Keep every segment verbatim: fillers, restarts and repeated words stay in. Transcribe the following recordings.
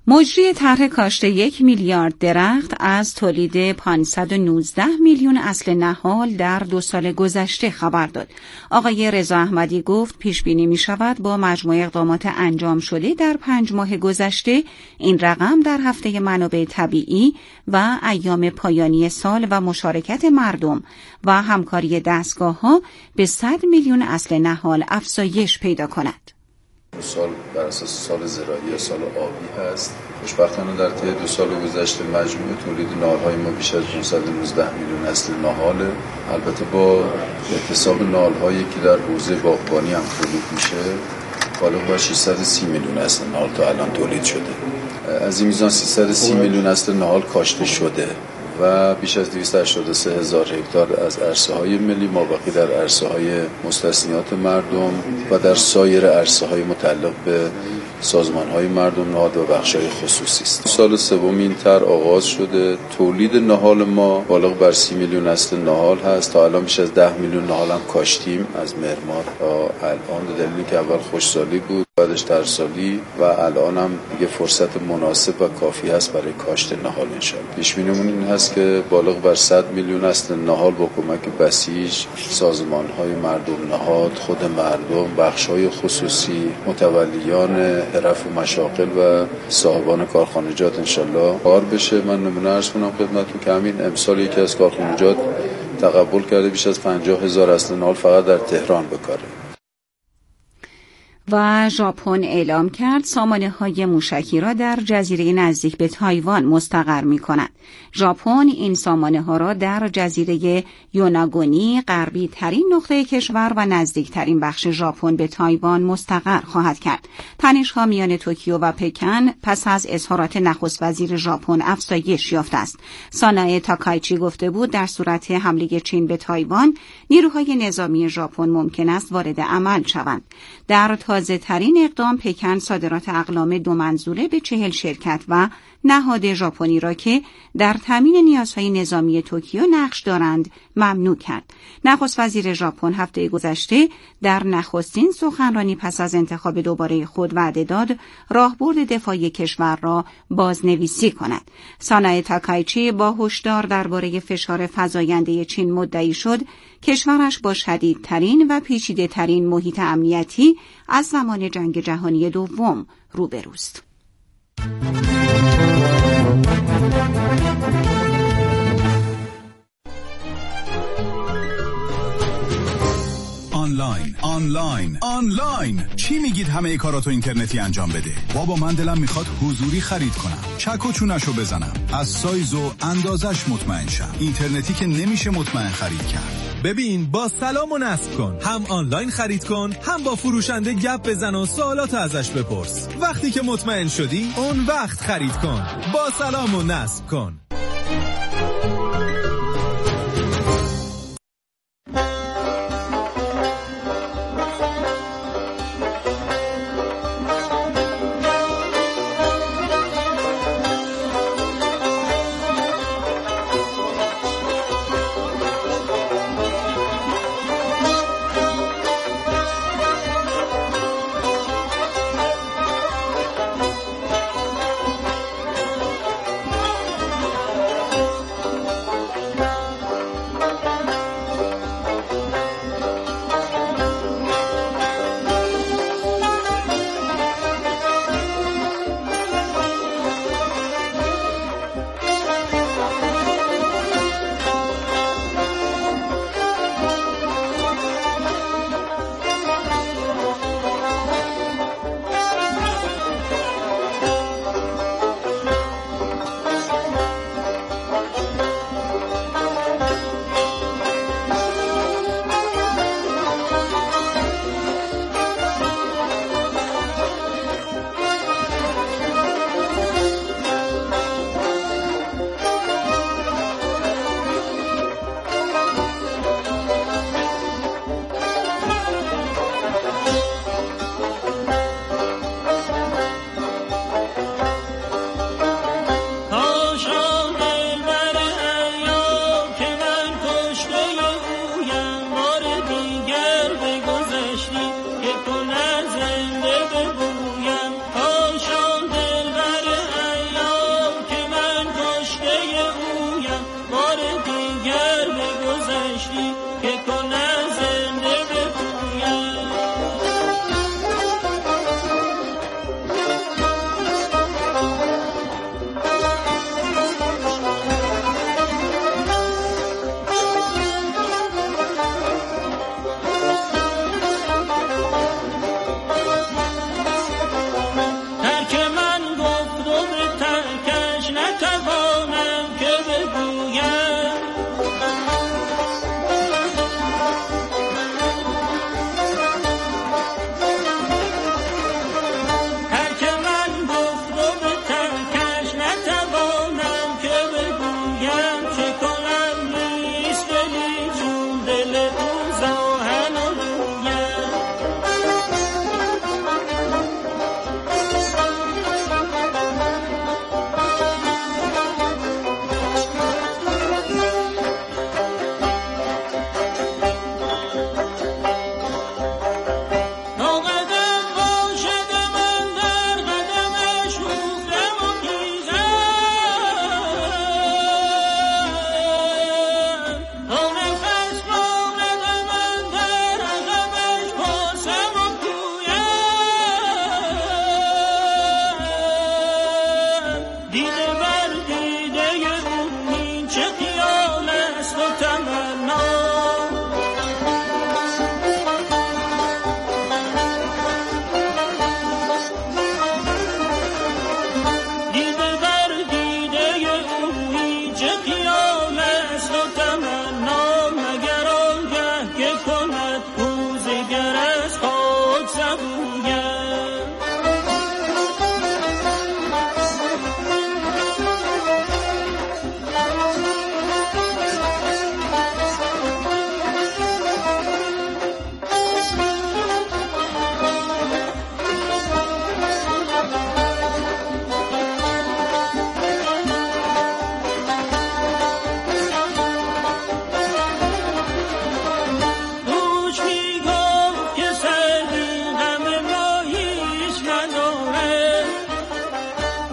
مجری طرح کاشت یک میلیارد درخت از تولید پانصد و نوزده میلیون اصل نهال در دو سال گذشته خبر داد. آقای رضا احمدی گفت پیش بینی می شود با مجموع اقدامات انجام شده در پنج ماه گذشته این رقم در هفته منابع طبیعی و ایام پایانی سال و مشارکت مردم و همکاری دستگاه‌ها به صد میلیون اصل نهال افزایش پیدا کند. سال بر اساس سال زراعی یا سال آبی هست. خوشبختانه در طی دو سال گذشته مجموع تولید نهال‌های ما بیش از پانصد و نوزده میلیون اصل نهاله. البته با اعتصاب نهال‌هایی که در حوزه باغبانی هم تولید میشه بالغ بر ششصد و سی میلیون اصل نهال تا الان تولید شده. از این میزان سیصد و سی میلیون اصل نهال کاشته شده و بیش از دویست و هشتاد و سه هزار هکتار از عرصه‌های ملی مابقی در عرصه‌های مستثنیات مردم و در سایر عرصه‌های متعلق به سازمان‌های مردم نهاد و بخش‌های خصوصی است. سال سوم این طرح آغاز شده. تولید نهال ما بالغ بر سی میلیون اصل نهال هست. تا الان بیش از ده میلیون نهال هم کاشتیم از مهر ماه تا الان، به دلیلی که اول خشکسالی بود، بعدش ترسالی و الان هم دیگه فرصت مناسب و کافی هست برای کاشت نهال انشاءالله. پیش بینیمون این هست که بالغ بر صد میلیون اصل نهال با کمک بسیج، سازمان‌های مردم نهاد، خود مردم، بخش‌های خصوصی، متولیان حرف و مشاغل و صاحبان کارخانجات انشالله کار بشه. من نمونه عرض کنم خدمتتون که همین امسال یکی از کارخانجات تقبل کرده بیش از پنجاه هزار اصل نهال فقط در تهران بکاره. و ژاپن اعلام کرد سامانه‌های موشکی را در جزیره نزدیک به تایوان مستقر می‌کند. ژاپن این سامانه‌ها را در جزیره یوناگونی، غربی ترین نقطه کشور و نزدیک ترین بخش ژاپن به تایوان مستقر خواهد کرد. تنش‌ها میان توکیو و پکن پس از اظهارات نخست وزیر ژاپن افزایش یافته است. سانائه تاکایچی گفته بود در صورت حمله چین به تایوان، نیروهای نظامی ژاپن ممکن است وارد عمل شوند. در تازه ترین اقدام پکن صادرات اقلام دو منظوره به چهل شرکت و نهاد ژاپنی را که در تامین نیازهای نظامی توکیو نقش دارند ممنوع کرد. نخست وزیر ژاپن هفته گذشته در نخستین سخنرانی پس از انتخاب دوباره خود وعده داد راهبرد دفاعی کشور را بازنویسی کند. سانائه تاکایچی با هشدار درباره فشار فزاینده چین مدعی شد کشورش با شدیدترین و پیچیده‌ترین محیط امنیتی از زمان جنگ جهانی دوم روبروست. آنلاین آنلاین آنلاین چی میگید همه کاراتو اینترنتی انجام بده؟ بابا من دلم میخواد حضوری خرید کنم، چک و چونشو بزنم، از سایز و اندازش مطمئن شم. اینترنتی که نمیشه مطمئن خرید کرد. ببین با سلام و نصب کن، هم آنلاین خرید کن، هم با فروشنده گپ بزن و سوالات ازش بپرس. وقتی که مطمئن شدی اون وقت خرید کن. با سلام و نصب کن.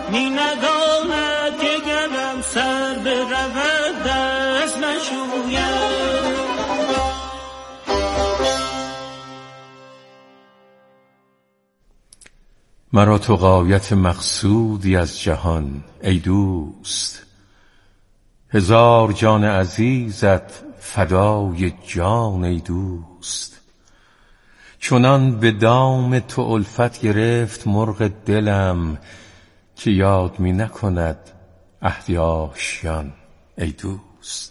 می نداند که گرم سر به رود دست نشوید. مرا تو غایت مقصودی از جهان ای دوست، هزار جان عزیزت فدای جان ای دوست. چنان به دام تو الفت گرفت مرغ دلم، که یاد می نکند عهد آشیان ای دوست.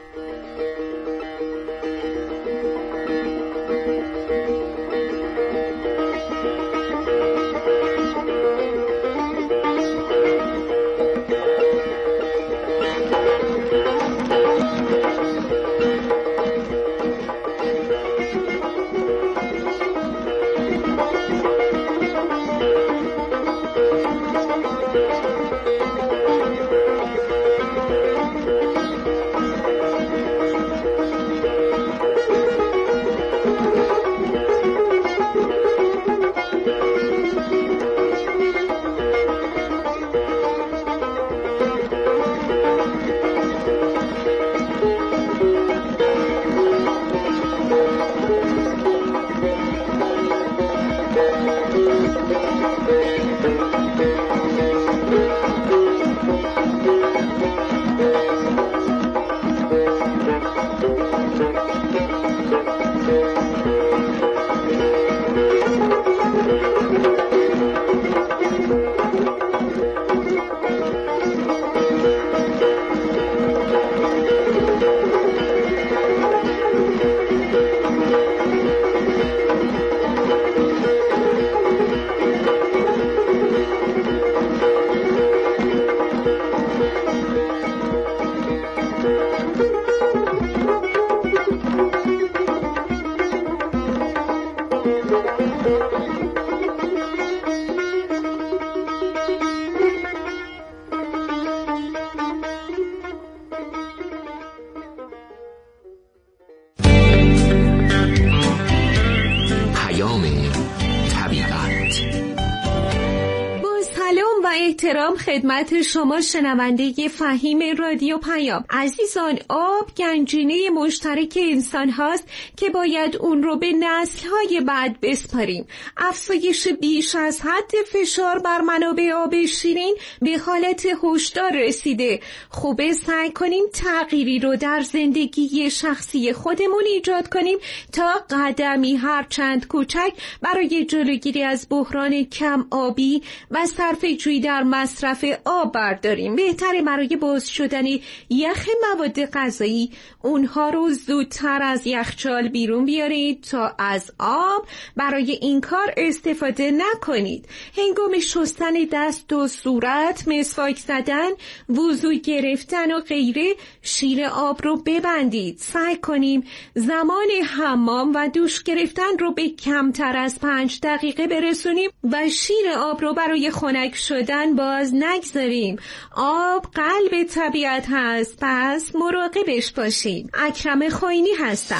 احترام خدمت شما شنونده فهیم رادیو پیام. عزیزان، آب گنجینه مشترک انسان هاست که باید اون رو به نسل‌های بعد بسپاریم. افزایش بیش از حد فشار بر منابع آب شیرین به حالت هشدار رسیده. خوبه سعی کنیم تغییری رو در زندگی شخصی خودمون ایجاد کنیم تا قدمی هرچند کوچک برای جلوگیری از بحران کم آبی و صرفه‌جویی در مصرف آب برداریم. بهتره برای باز شدن یخ مواد غذایی اونها رو زودتر از یخچال بیرون بیارید تا از آب برای این کار استفاده نکنید. هنگام شستن دست و صورت، مسواک زدن، وضو گرفتن و غیره شیر آب رو ببندید. سعی کنیم زمان حمام و دوش گرفتن رو به کمتر از پنج دقیقه برسونیم و شیر آب رو برای خنک شدن باز نگذاریم. آب قلب طبیعت هست، پس مراقبش باشید. اکرم خوینی هستم.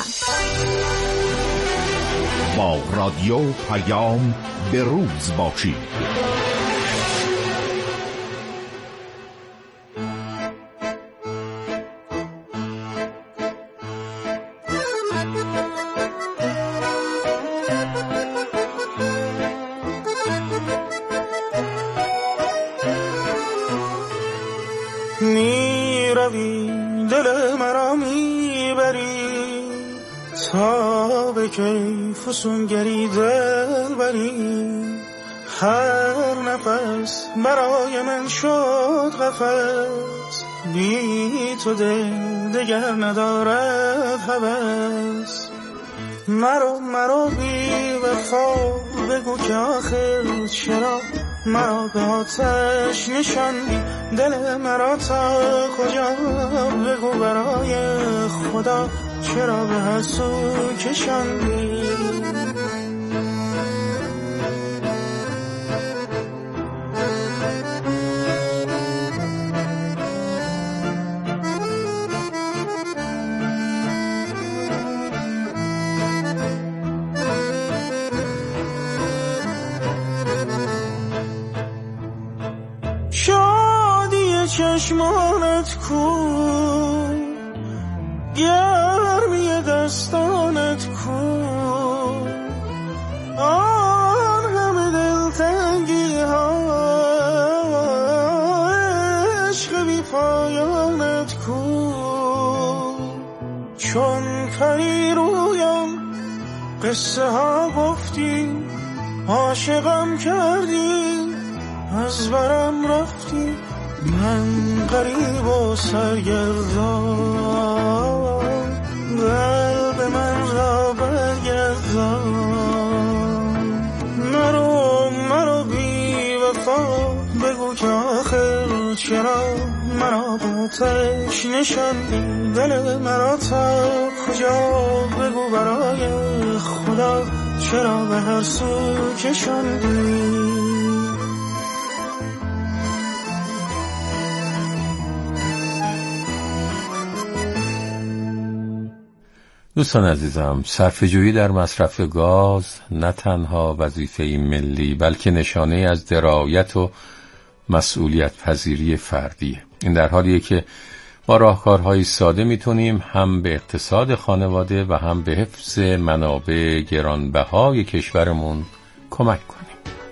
با رادیو پیام به روز باشید. می روی دل مرا می بری تا به کیف فسونگری دل بری. هر نفس برای من شد قفس، بی تو دل دگر ندارد هوس. مرا مرا بی وفا بگو که آخر چرا مرا به آتش نشاندی، دل مرا تا کجا بگو برای خدا چرا به هر سو کشاندی. چشمانت کو، گرمی دستانت کو، آن همه دلتنگی ها، عشق بی پایانت کو. چون پری رویم قصه ها گفتی، عاشقم کردی از برم رفتی، من غریب و سرگردان، قلب من را برگردان. مرو مرو بی وفا، بگو که آخر چرا مرا با تش نشاندی، دل مرا تا کجا بگو برای خدا، چرا به هر سو کشاندی. دوستان عزیزم، صرفه‌جویی در مصرف گاز نه تنها وظیفه‌ای ملی بلکه نشانه از درایت و مسئولیت پذیری فردیه. این در حالیه که با راهکارهای ساده میتونیم هم به اقتصاد خانواده و هم به حفظ منابع گرانبهای کشورمون کمک کنیم.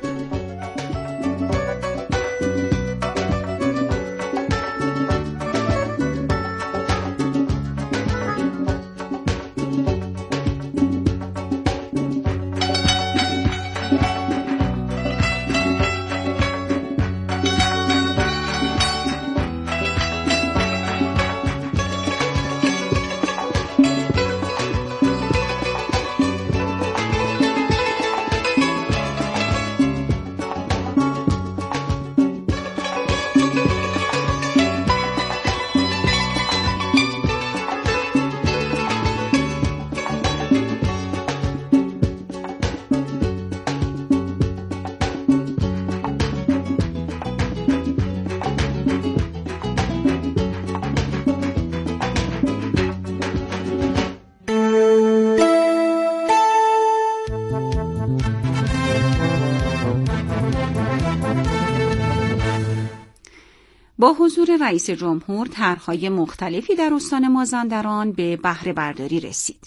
با حضور رئیس جمهور طرح‌های مختلفی در استان مازندران به بهره برداری رسید.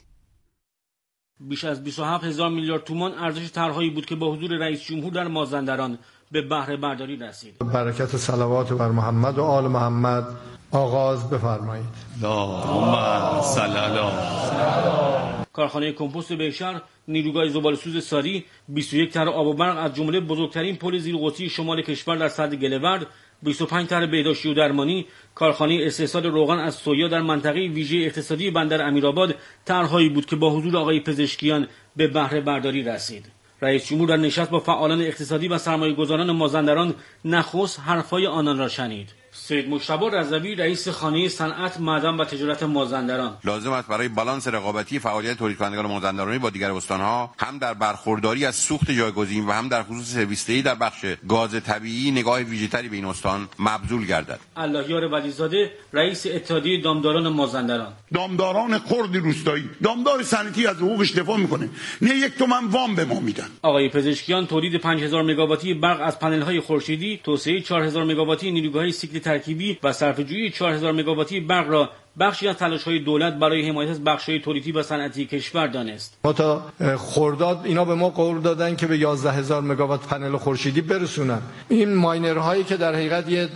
بیش از بیست و هفت هزار میلیارد تومان ارزش طرحهایی بود که با حضور رئیس جمهور در مازندران به بهره برداری رسید. برکت صلوات بر محمد و آل محمد آغاز بفرمایید. اللهم صل علی. کارخانه کمپوست بهشهر، نیروگاه زباله‌سوز ساری، بیست و یک طرح آب و برق از جمله بزرگترین پل زیرقطبی شمال کشور در سد گله‌ورد، بیست و پنج طرح بهداشتی و درمانی، کارخانه استحصال روغن از سویا در منطقه ویژه اقتصادی بندر امیرآباد طرحهایی بود که با حضور آقای پزشکیان به بهره برداری رسید. رئیس جمهور در نشست با فعالان اقتصادی و سرمایه‌گذاران مازندران نخست حرفای آنان را شنید. سید مجتبی رضوی رئیس خانه صنعت، معدن و تجارت مازندران: لازم است برای بالانس رقابتی فعالیت تولید کنندگان مازندرانی با دیگر استان‌ها هم در برخورداری از سوخت جایگزین و هم در خصوص سرویس‌دهی در بخش گاز طبیعی نگاه ویژه‌تری به این استان مبذول گردد. اللهیار ولیزاده رئیس اتحادیه دامداران مازندران: دامداران خرد روستایی، دامدار صنعتی از حقوقش دفاع میکنه، نه یک تومن وام به ما میدن. آقای پزشکیان تولید پنج هزار مگاواتی برق از پنل‌های خورشیدی، توسعه چهار هزار مگاواتی نیروگاه‌های سیکل ترکیبی و صرفه‌جویی چهار هزار مگاواتی برق را بخشی از تلاش‌های دولت برای حمایت از بخش‌های تولیدی و صنعتی کشور دانست. ما تا خرداد اینا به ما قول دادن که به یازده هزار مگاوات پنل خورشیدی برسونن. این ماینرهایی که در حقیقت یه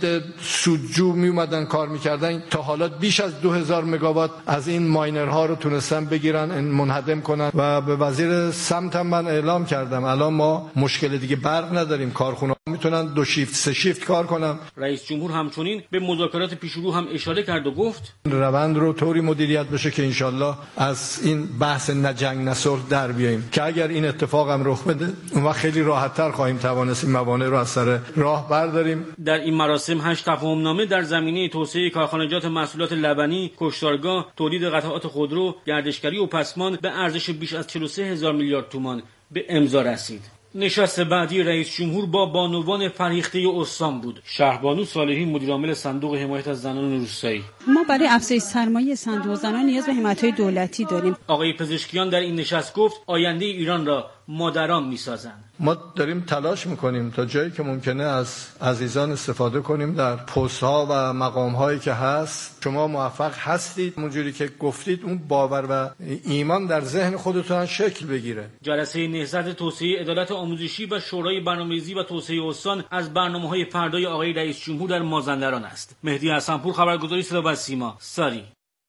سودجو می اومدن کار می‌کردن تا حالا بیش از دو هزار مگاوات از این ماینرها رو تونستن بگیرن، منهدم کنن و به وزیر سمت هم من اعلام کردم الان ما مشکل دیگه برق نداریم، کارخونه میتونن دو شیفت سه شیفت کار کنن. رئیس جمهور همچنین به مذاکرات پیشرو هم اشاره کرد و گفت روند رو طوری مدیریت بشه که انشالله از این بحث نه جنگ نه صلح در بیاییم که اگر این اتفاق هم رخ بده اون وقت خیلی راحت‌تر خواهیم توانست این موانع رو از سر راه برداریم. در این مراسم هشت تفاهم‌نامه در زمینه توسعه کارخانجات محصولات لبنی، کشتارگاه، تولید قطعات خودرو، گردشگری و پسماند به ارزش بیش از چهل و سه هزار میلیارد تومان به امضا رسید. نشست بعدی رئیس جمهور با بانوان فرهیخته استان بود. شهربانو صالحی مدیرعامل صندوق حمایت از زنان روستایی: ما برای افزایش سرمایه صندوق زنان نیاز به حمایت‌های دولتی داریم. آقای پزشکیان در این نشست گفت آینده ایران را مادران میسازند. ما داریم تلاش میکنیم تا جایی که ممکنه از عزیزان استفاده کنیم در پست ها و مقام هایی که هست. شما موفق هستید اونجوری که گفتید اون باور و ایمان در ذهن خودتون شکل بگیره. جلسه نهضت توسعه عدالت آموزشی و شورای برنامه‌ریزی و توسعه استان از برنامه‌های فردای آقای رئیس جمهور در مازندران است. مهدی حسنپور، خبرگزاری صدا و سیما، ساری.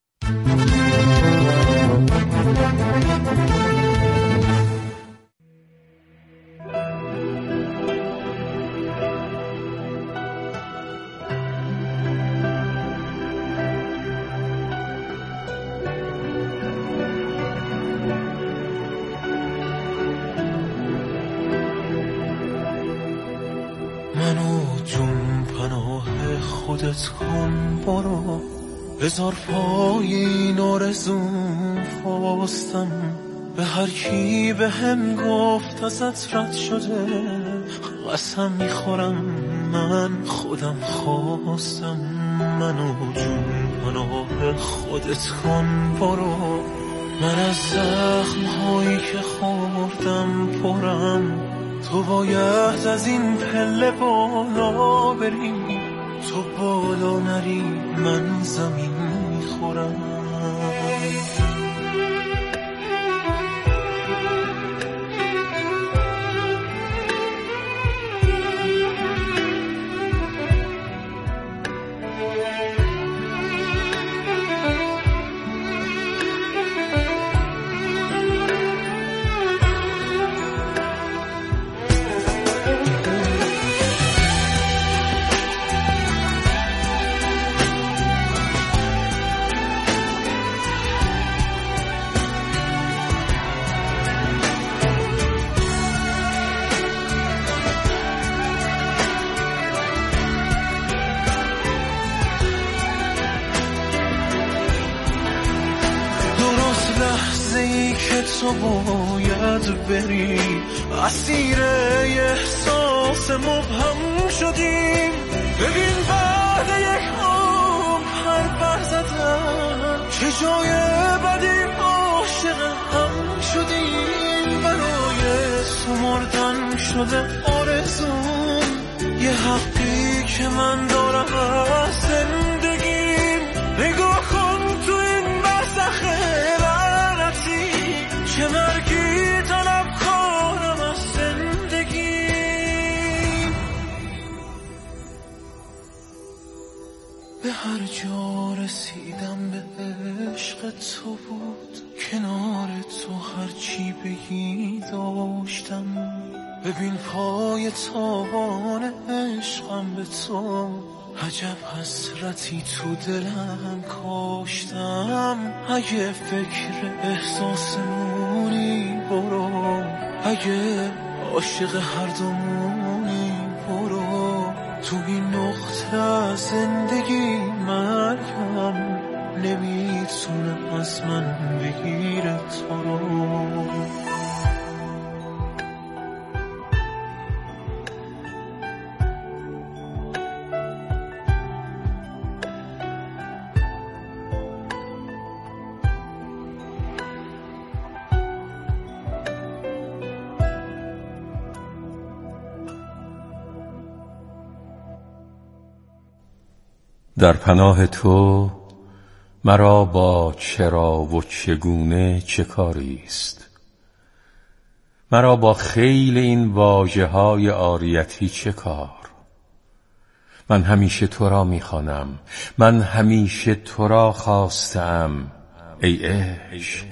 خودت کن برو بذار پای این آرزوم فاستم به هر کی به هم گفت ازت رد شده قسم میخورم من خودم خواستم منو جون پناه خودت کن برو من از زخم هایی که خوردم پرم تو باید از این پله بالا بری تو بالا نری من زمین میخورم تو باید بری اسیر احساس مبهم شدیم ببین بعد یک عمر هر پر زدن چه جای بدی عاشق هم شدیم برای تو مردن شده آرزون یه حقی که من دارم از زندگیم نگاه کن تو این برزخ که مرگی طلب کارم از زندگی به هر جا رسیدم به عشق تو بود کنار تو هرچی بگی داشتم ببین پای تابان عشقم به تو عجب حسرتی تو دلم کاشتم اگه فکر احساسمونی برو اگه عاشق هر دومونی برو تو این نقطه زندگی مرگم نمیتونه از من بگیره تو رو در پناه تو مرا با چرا و چگونه چه کاری است مرا با خیل این واژه های عاریتی چه کار من همیشه تو را میخوانم من همیشه تو را خواستم ای عشق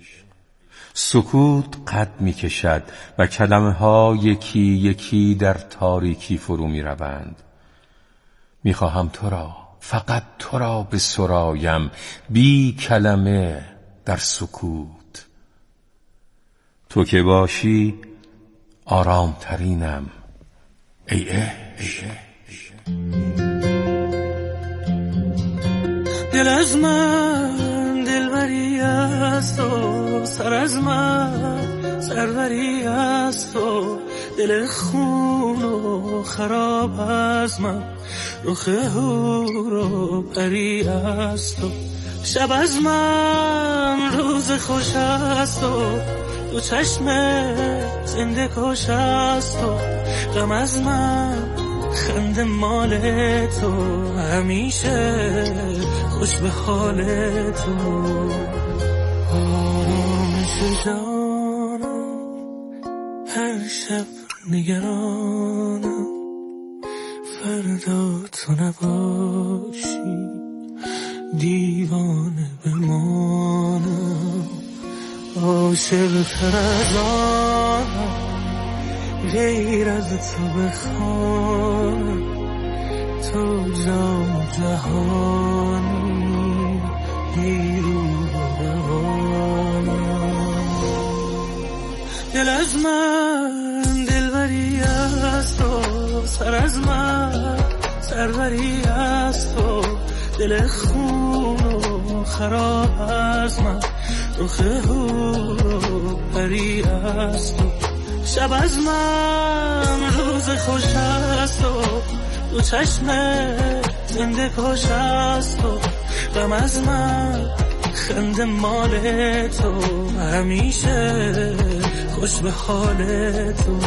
سکوت قد میکشد و کلمه ها یکی یکی در تاریکی فرو میروند میخواهم تو را فقط تو را به سرایم بی کلمه در سکوت تو که باشی آرام ترینم ای عشق دل از من دلبری از تو سر از من سروری از تو دل خون و خراب از من رخ هور و پری از تو شب از من روز خوش از تو تو چشم زنده کش است و غم از من خنده مال تو همیشه خوش به حال تو آرامش جانم هر شب نگرانم فردا تو نباشی دیوانه بمانم عاشق تر از آنم غیر از تو بخوانم تو جام جهانی هیرو روانم دل از من دلبری است و سر از من سروری است و دل خون و خراب از من رخ هورو پری است و شب از من روز خوش است و دو چشم زنده کش است و غم از من خنده مال تو همیشه خوش به حال تو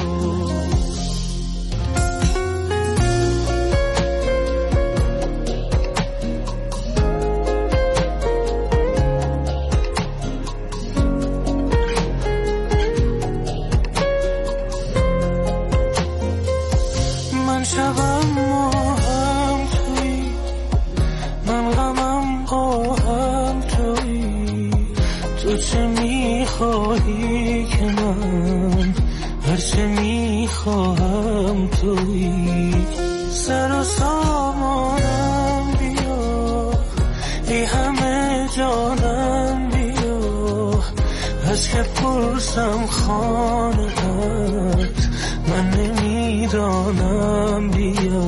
خانه‌ات من نمیدانم بیا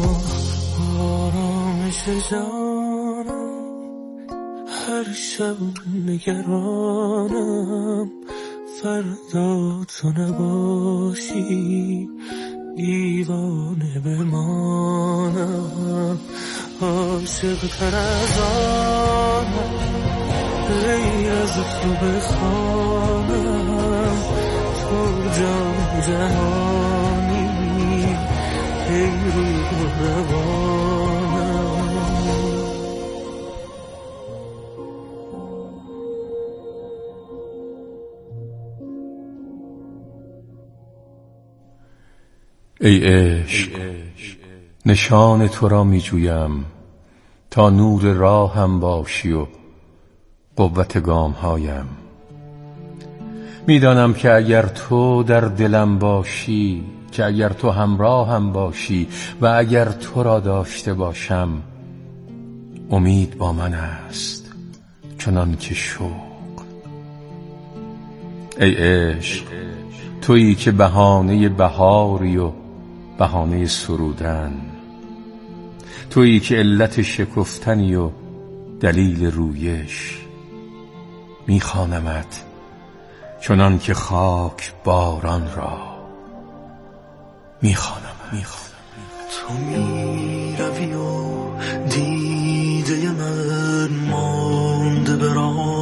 آرامش جانم هر شب نگرانم فردا تو نباشی دیوانه بمانم عاشق تر از آنم غیر از تو بخوانم تو جان جهانی ای روح روانم ای عشق نشان تو را می جویم تا نور راهم باشی و قوت گام هایم میدانم که اگر تو در دلم باشی که اگر تو همراهم باشی و اگر تو را داشته باشم امید با من است چنان که شوق ای عشق تویی که بهانه بهاری و بهانه سرودن تویی که علت شکفتنی و دلیل رویش میخوانمت چنان که خاک باران را میخوانم تو میروی و دیده من مانده به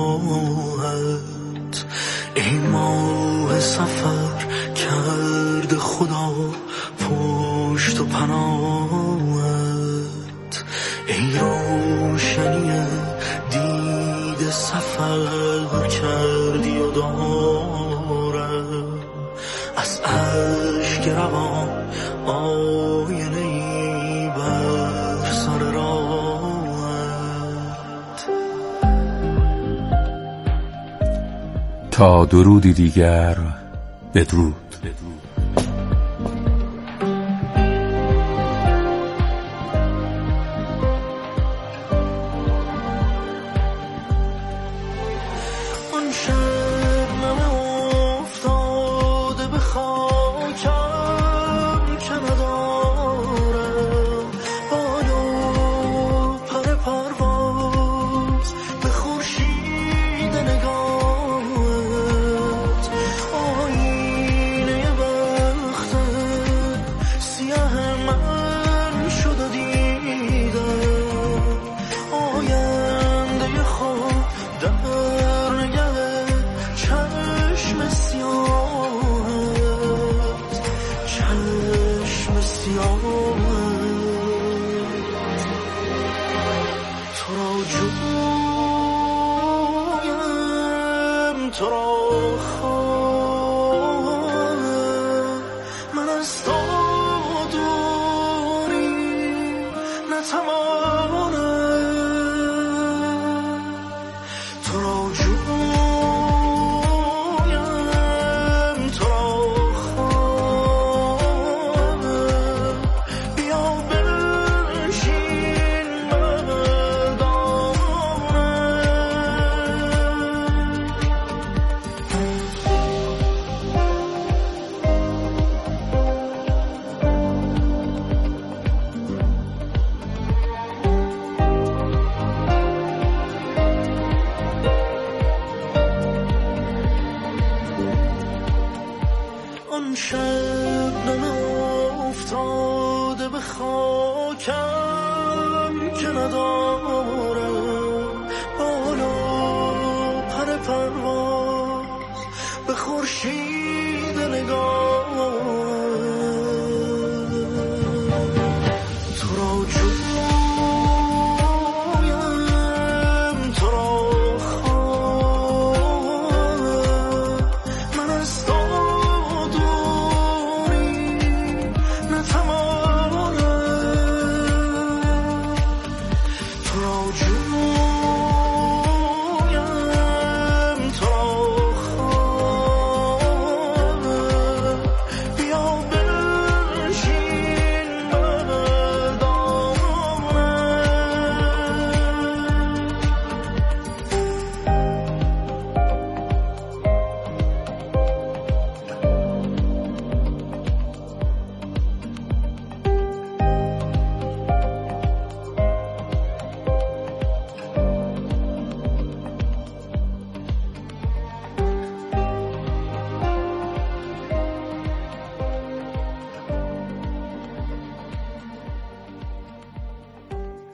راهت ای ماه سفر کرد خدا پشت و پناهت ای روشنی دید سفر کردی و دارم از عشق روان آینه ای بر سر راهت تا درودی دیگر بدرود تو را خواهم، من از تو دوری نتوانم، تو را جویم، تو را خواهم، بیا بنشین آن شبنم افتاده به خاکم که ندارم